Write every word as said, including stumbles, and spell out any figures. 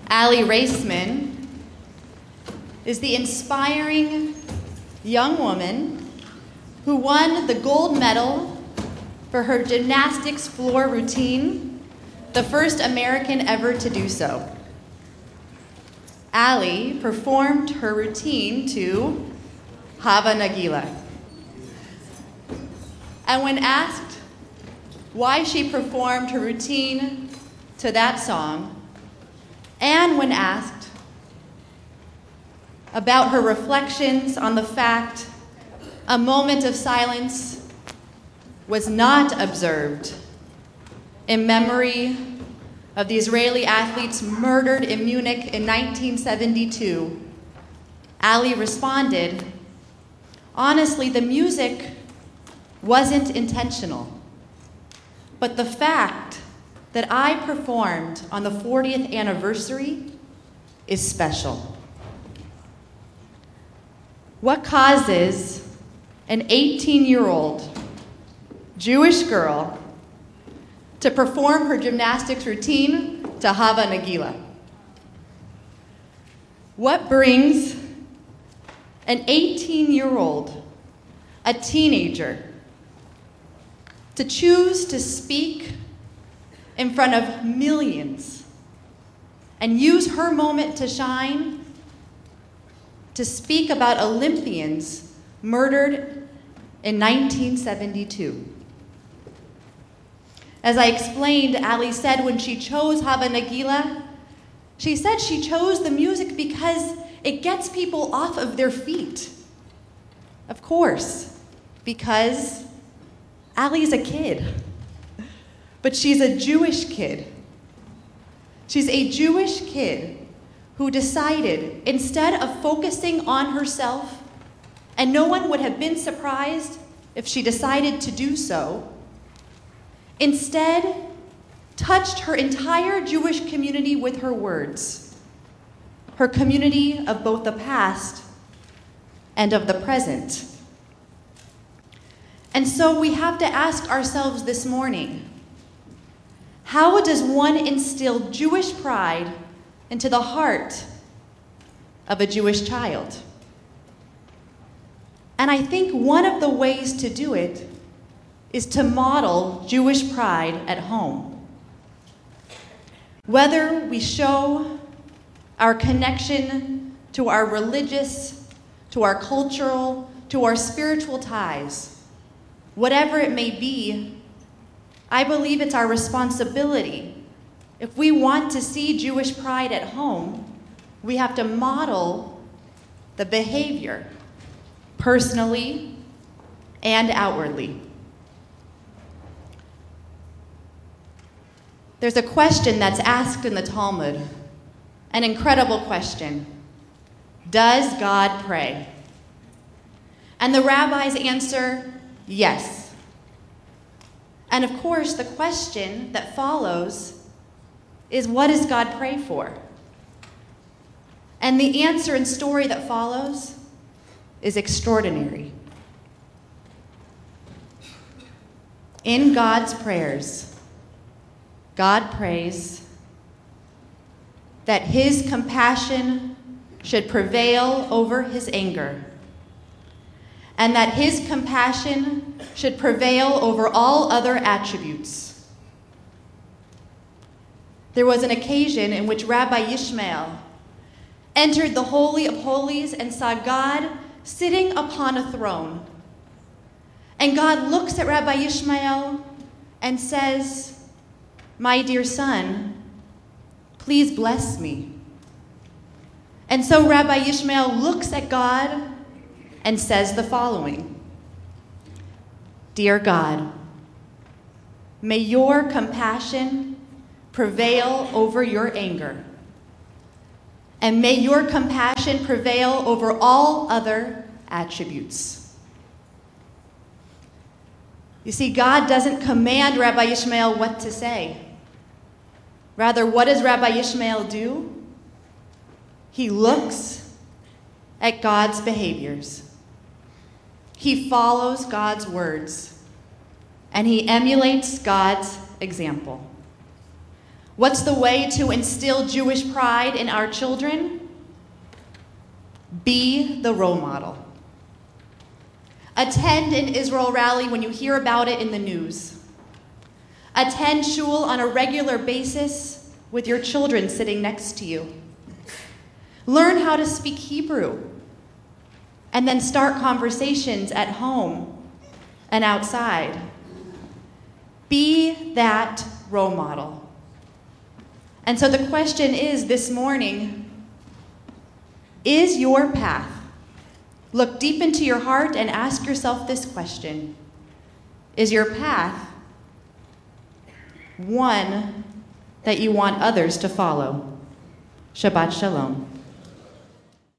Aly Raisman is the inspiring young woman who won the gold medal for her gymnastics floor routine, the first American ever to do so. Aly performed her routine to Hava Nagila. And when asked why she performed her routine to that song, and when asked about her reflections on the fact a moment of silence was not observed in memory of the Israeli athletes murdered in Munich in nineteen seventy-two, Aly responded, "Honestly, the music wasn't intentional, but the fact that I performed on the fortieth anniversary is special." What causes an eighteen-year-old Jewish girl to perform her gymnastics routine to Hava Nagila? What brings an eighteen-year-old, a teenager, to choose to speak in front of millions and use her moment to shine to speak about Olympians murdered in nineteen seventy-two? As I explained, Aly said when she chose Hava Nagila, she said she chose the music because it gets people off of their feet. Of course, because Aly's a kid, but she's a Jewish kid. She's a Jewish kid who decided, instead of focusing on herself, and no one would have been surprised if she decided to do so, instead touched her entire Jewish community with her words, her community of both the past and of the present. And so we have to ask ourselves this morning, how does one instill Jewish pride into the heart of a Jewish child? And I think one of the ways to do it is to model Jewish pride at home. Whether we show our connection to our religious, to our cultural, to our spiritual ties, whatever it may be, I believe it's our responsibility. If we want to see Jewish pride at home, we have to model the behavior, personally and outwardly. There's a question that's asked in the Talmud, an incredible question. Does God pray? And the rabbis answer, yes. And of course, the question that follows is, what does God pray for? And the answer and story that follows is extraordinary. In God's prayers, God prays that his compassion should prevail over his anger, and that his compassion should prevail over all other attributes. There was an occasion in which Rabbi Yishmael entered the Holy of Holies and saw God sitting upon a throne. And God looks at Rabbi Yishmael and says, "My dear son, please bless me." And so Rabbi Yishmael looks at God and says the following: "Dear God, may your compassion prevail over your anger, and may your compassion prevail over all other attributes." You see, God doesn't command Rabbi Yishmael what to say. Rather, what does Rabbi Yishmael do? He looks at God's behaviors. He follows God's words, and he emulates God's example. What's the way to instill Jewish pride in our children? Be the role model. Attend an Israel rally when you hear about it in the news. Attend shul on a regular basis with your children sitting next to you. Learn how to speak Hebrew, and then start conversations at home and outside. Be that role model. And so the question is this morning, is your path? Look deep into your heart and ask yourself this question. Is your path one that you want others to follow? Shabbat Shalom.